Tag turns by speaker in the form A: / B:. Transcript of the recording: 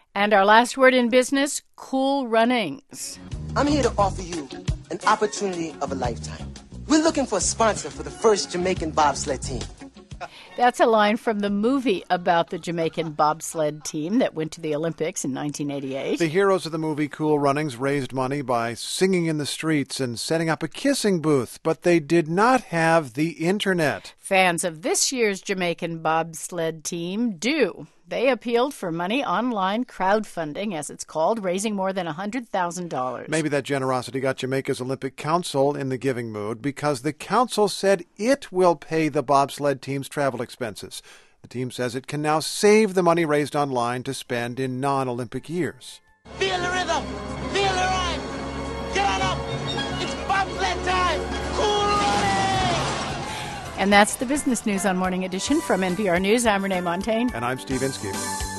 A: And our last word in business, Cool Runnings.
B: I'm here to offer you an opportunity of a lifetime. We're looking for a sponsor for the first Jamaican bobsled team.
A: That's a line from the movie about the Jamaican bobsled team that went to the Olympics in 1988.
C: The heroes of the movie Cool Runnings raised money by singing in the streets and setting up a kissing booth, but they did not have the internet.
A: Fans of this year's Jamaican bobsled team do. They appealed for money online crowdfunding, as it's called, raising more than $100,000.
C: Maybe that generosity got Jamaica's Olympic Council in the giving mood because the council said it will pay the bobsled team's travel expenses. The team says it can now save the money raised online to spend in non-Olympic years.
B: Feel the rhythm, feel the rhyme. Get on up. It's bobsled time. Cool running.
A: And that's the business news on Morning Edition from NPR News. I'm Renee Montagne.
C: And I'm Steve Inskeep.